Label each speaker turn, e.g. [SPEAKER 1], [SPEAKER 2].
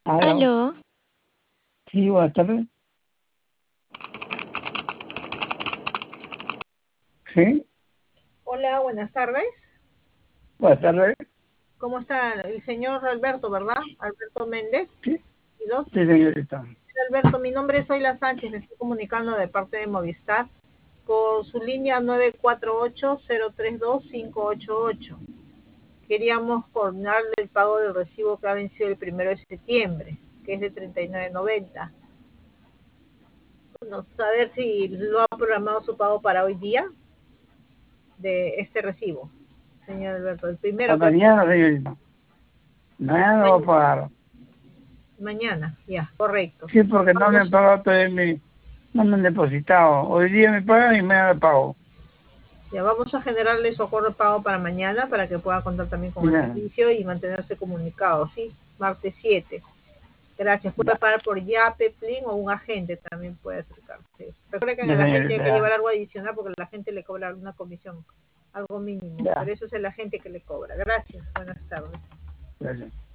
[SPEAKER 1] Aló,
[SPEAKER 2] Aló,
[SPEAKER 1] sí, buenas tardes. Sí,
[SPEAKER 2] hola, buenas tardes.
[SPEAKER 1] buenas tardes.
[SPEAKER 2] ¿Cómo está el señor Alberto, verdad? Alberto Méndez.
[SPEAKER 1] Sí,
[SPEAKER 2] ¿Y dos?
[SPEAKER 1] sí, señorita.
[SPEAKER 2] Alberto, mi nombre es Zoila Sánchez, me estoy comunicando de parte de Movistar por su línea 948-032-588. Queríamos coordinar el pago del recibo que ha vencido el 1 de septiembre, que es de 39.90. Bueno, saber si lo ha programado su pago para hoy día de este recibo, señor Alberto, el
[SPEAKER 1] A
[SPEAKER 2] primero que
[SPEAKER 1] mañana, señorita. Mañana no voy a pagar.
[SPEAKER 2] mañana, ya, correcto.
[SPEAKER 1] Sí, porque no me han
[SPEAKER 2] Vamos,
[SPEAKER 1] pagado todavía no me han depositado. Hoy día me pagan y mañana me pago.
[SPEAKER 2] ya vamos a generarle su acuerdo de pago para mañana para que pueda contar también con el
[SPEAKER 1] Ya,
[SPEAKER 2] servicio y mantenerse comunicado, ¿sí? Martes 7. Gracias. Puede
[SPEAKER 1] ya,
[SPEAKER 2] pagar por Yape, Plin o un agente también puede acercarse. Recuerde que en
[SPEAKER 1] ya,
[SPEAKER 2] el agente hay
[SPEAKER 1] señorita,
[SPEAKER 2] que
[SPEAKER 1] ya,
[SPEAKER 2] llevar algo adicional porque la gente le cobra una comisión, algo mínimo,
[SPEAKER 1] ya,
[SPEAKER 2] pero eso es el agente que le cobra. Gracias. Buenas tardes.
[SPEAKER 1] gracias.